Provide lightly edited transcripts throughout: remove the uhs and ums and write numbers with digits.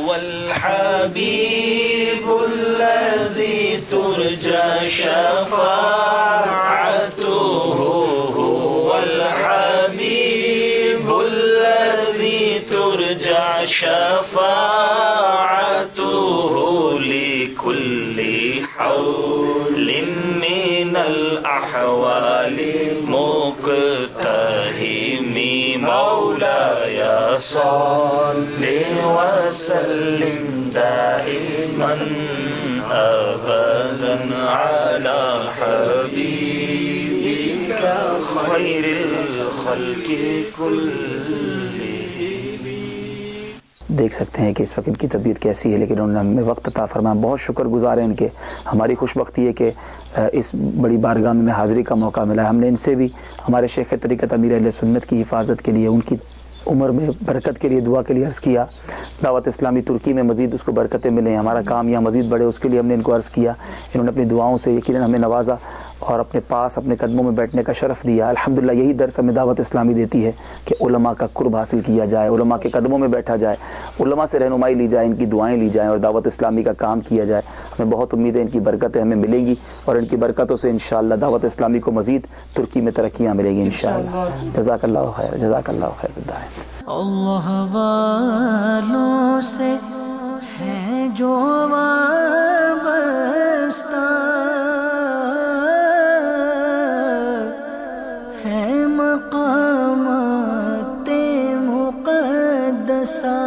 هو الحبيب الذي ترجى شفاعته هو الحبيب الذي ترجى شفاعته لكل حول من الأحوال مقتحم مولاي صل وسلم دائما أبدا على حبيبك خير الخلق كلهم. دیکھ سکتے ہیں کہ اس وقت ان کی طبیعت کیسی ہے، لیکن انہوں نے ہمیں وقت عطا فرمایا. بہت شکر گزار ہیں ان کے. ہماری خوش بختی ہے کہ اس بڑی بارگاہ میں حاضری کا موقع ملا ہے. ہم نے ان سے بھی ہمارے شیخ طریقت امیر اہل سنت کی حفاظت کے لیے، ان کی عمر میں برکت کے لیے دعا کے لیے عرض کیا. دعوت اسلامی ترکی میں مزید اس کو برکتیں ملیں، ہمارا کام یہاں مزید بڑھے، اس کے لیے ہم نے ان کو عرض کیا. انہوں نے اپنی دعاؤں سے یقیناً ہمیں نوازا اور اپنے پاس اپنے قدموں میں بیٹھنے کا شرف دیا. الحمدللہ یہی درس ہمیں دعوت اسلامی دیتی ہے کہ علماء کا قرب حاصل کیا جائے، علماء کے قدموں میں بیٹھا جائے، علماء سے رہنمائی لی جائے، ان کی دعائیں لی جائیں اور دعوت اسلامی کا کام کیا جائے. ہمیں بہت امید ہے ان کی برکتیں ہمیں ملیں گی اور ان کی برکتوں سے انشاءاللہ دعوت اسلامی کو مزید ترکی میں ترقیاں ملیں گی انشاءاللہ. جزاک اللہ خیر، جزاک اللہ خیر. اللہ والوں سے ہے جو وابستہ ہے مقامات مقدسہ.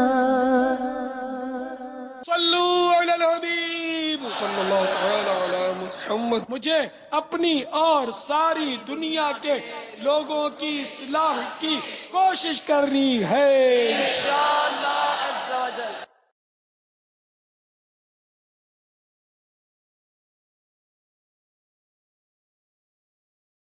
صلو علی الحبیب صلی اللہ تعالی علی محمد. مجھے اپنی اور ساری دنیا کے لوگوں کی اصلاح کی کوشش کرنی ہے انشاءاللہ.